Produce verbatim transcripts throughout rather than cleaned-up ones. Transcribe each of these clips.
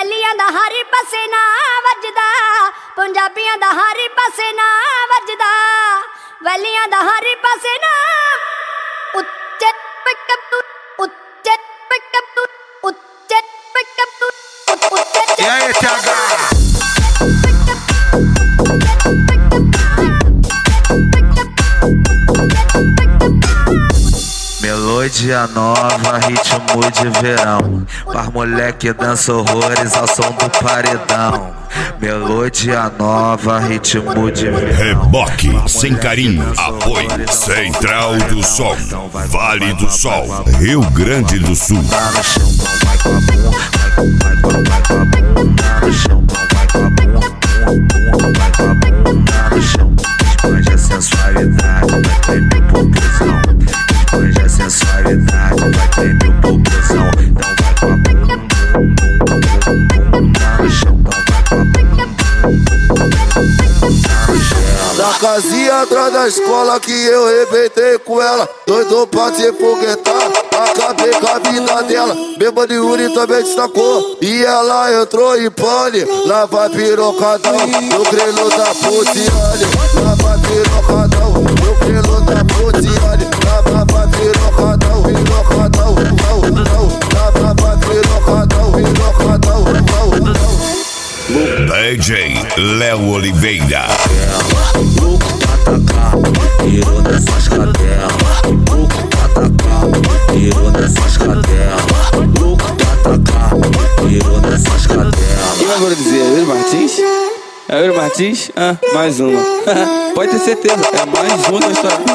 ਵੈਲੀਆਂ ਦਾ ਹਰ ਪਾਸੇ ਨਾ ਵੱਜਦਾ, ਪੰਜਾਬੀਆਂ ਦਾ ਹਰ ਪਾਸੇ ਨਾ ਵੱਜਦਾ, ਵੈਲੀਆਂ ਦਾ ਹਰ ਪਾਸੇ ਨਾ ਉੱਚੇ ਪਿਕਅਪ ਉੱਚੇ ਪਿਕਅਪ ਉੱਚੇ ਪਿਕਅਪ ਉੱਚੇ। E aí, T H? Melodia nova, ritmo de verão. Pras moleque dança horrores ao som do paredão. Melodia nova, ritmo de verão. Reboque sem carinho. Apoio Central do Sol, Vale do Sol, Rio Grande do Sul. Tá no chão, então vai com a bunda, vai com a bunda, vai com a bunda. Tá no chão, então vai com a bunda, vai com a bunda. Tá no chão, espanja a sensualidade, vai tremer por pressão. Espanja a sensualidade, vai tremer por pressão. Então vai com a bunda, tá no chão, então vai com a bunda. Na casinha atrás da escola que eu rebentei com ela, doido pra se foguetar, acabei com a vida dela. Bêbado de Uri também destacou, e ela entrou em pane. Lá vai pirocadão, no grelo da Putiane. Lá vai pirocadão, no grelo da Putiane. Lá vai pirocadão, pirocadão, não, não. Lá vai pirocadão, pirocadão, não, não. D J Léo Oliveira. Louco pra atacar, virou nessas cadelas. Louco pra atacar, virou nessas cadelas. Louco pra atacar, virou nessas cadelas. Quem vai produzir? É Yuri Martins? É Yuri Martins? Ah, mais uma. Pode ter certeza, é mais uma da história.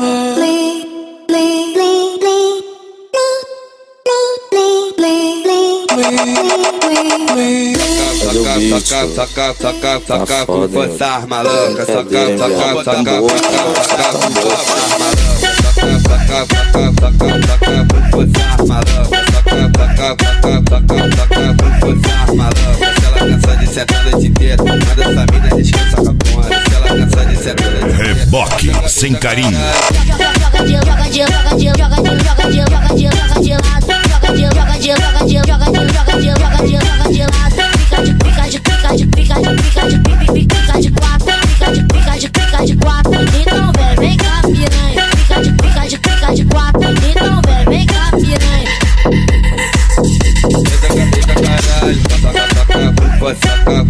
Saca, saca, saca, saca com forças malucas. Saca, saca, saca, saca, saca com forças malucas. Saca, saca, saca, saca com forças malucas. Saca, saca, saca, saca, saca com forças malucas. Se ela cansa de ser a noite inteira, manda essa mina descansa com a conta. Se ela cansa de ser a noite inteira. Reboque sem carinho. Joga de, joga de, joga de, joga de, joga de, joga de, joga de lado. Joga de, joga de, joga de, joga de, joga de, joga de, joga de lado. Fica de, fica de, fica de, fica de, fica de, fica de quatro. Fica de, fica de, fica de quatro. Então vem, vem cá, piranha. Fica de, fica de, fica de quatro. Então vem, vem cá, piranha. Eita, eita, caralho. Saca, saca, saca,